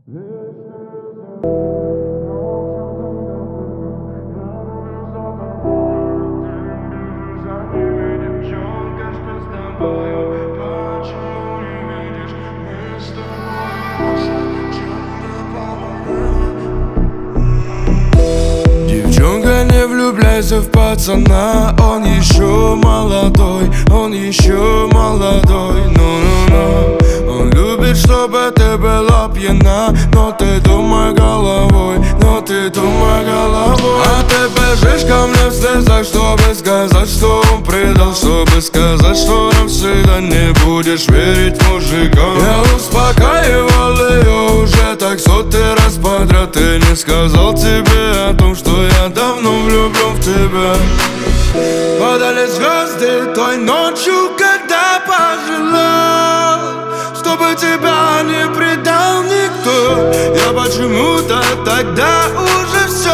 Девчонка, не влюбляйся в пацана, он еще молодой, он еще молодой, ну-ну-ну. Он любит, чтобы ты была пьяна, но ты думай головой, но ты думай головой. А ты бежишь ко мне в слезах, чтобы сказать, что он предал, чтобы сказать, что навсегда не будешь верить мужикам. Я успокаивал ее уже так сотый раз подряд, и не сказал тебе о том, что я давно влюблен в тебя. Падали звезды той ночью, когда пожелал, чтобы тебя не предал никто. Я почему-то тогда уже все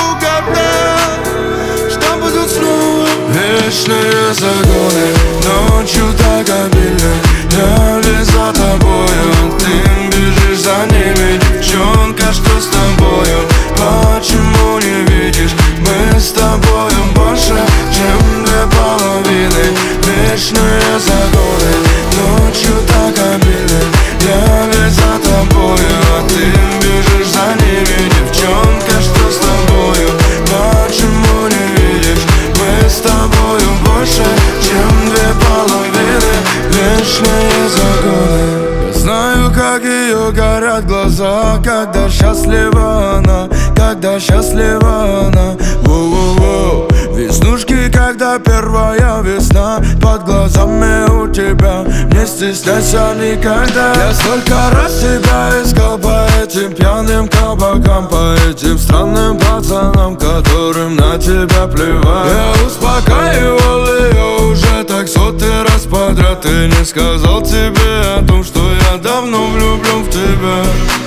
угадал, что будут снова вечные загоны. Ночью так обильно, я лишь за тобою, ты бежишь за ними, девчонка, что с тобою? Почему не видишь, мы с тобою больше, чем две половины. Вечные загоны, ночью так обильно, я весь за тобою, а ты бежишь за ними, девчонка, что с тобою? Почему не видишь, мы с тобою больше, чем две половины. Вечные загоны. Я знаю, как ее горят глаза, когда счастлива она, когда счастлива она. Воу-воу-воу. Веснушки, когда первая весна под глазами у тебя, не стесняйся никогда. Я столько раз тебя искал по этим пьяным кабакам, по этим странным пацанам, которым на тебя плевать. Я успокаивал ее уже так сотый раз подряд, и не сказал тебе о том, что я давно влюблен в тебя.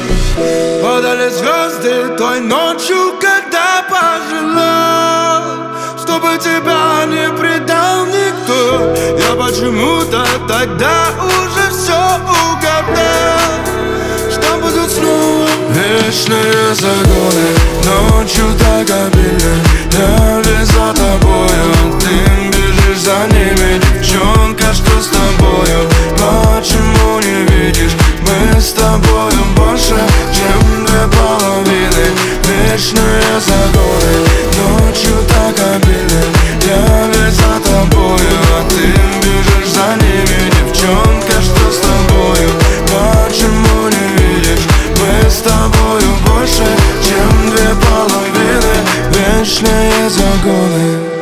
Падали звезды той ночью, когда пожелал, чтобы тебя не предал никто. Я почему-то тогда уже все угадал, что будут снова вечные загоны. Ночью так обильно, я лишь за тобою, ты бежишь за ними, девчонка, что с тобою? Почему не видишь, мы с тобою больше, чем две половины. Вечные загоны, ночью так обильно, я весь за тобою, а ты бежишь за ними, девчонка, что с тобою? Почему не видишь, мы с тобою больше, чем две половины. Вечные загоны.